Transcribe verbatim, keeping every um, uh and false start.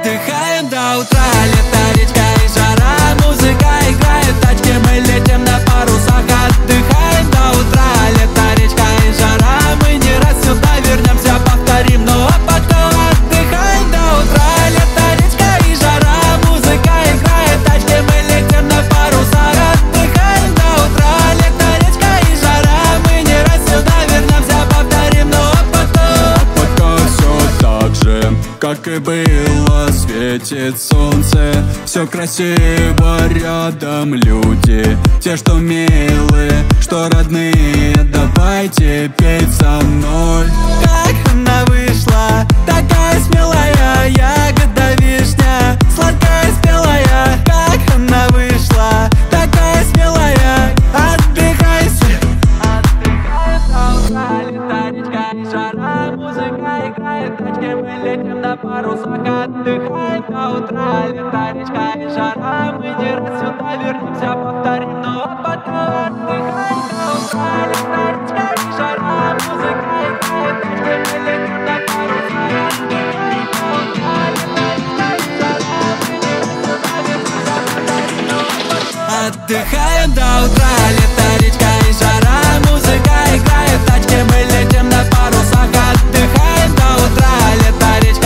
Отдыхаем до утра, лето, речка и жара. Музыка играет, тачки, мы летим на парусах. Отдыхаем до утра, лето, речка и жара. Мы не раз сюда вернемся, повторим, ну а потом отдыхаем до утра, лето, речка и жара. Музыка играет, тачки, мы летим на парусах. Отдыхаем до утра, лето, речка и жара. Мы не раз сюда вернемся, повторим, ну а потом. Пока все так же, как и было, светит солнце. Все красиво, рядом люди, те, что милые, что родные. Давайте петь со мной. Как она вышла, такая смелая, ягода вишня, сладкая, спелая. Как она вышла, такая смелая, отдыхайся. Отдыхай до утра, лето, речка и жара. Музыка играет, тачки, мы летим на парусах. Отдыхаем до утра, лето, речка и жара. Мы не раз сюда вернемся, повторим, но потом. Отдыхаем до утра, лето, речка и жара. Музыка играет, тачки, мы летим на парусах. Отдыхаем до утра, лето, речка и жара. Мы не раз сюда вернемся, повторим, но потом. Отдыхаем до утра, лето, речка и жара. Музыка играет, тачки, мы летим на парусах. Отдыхаем до утра, лето, речка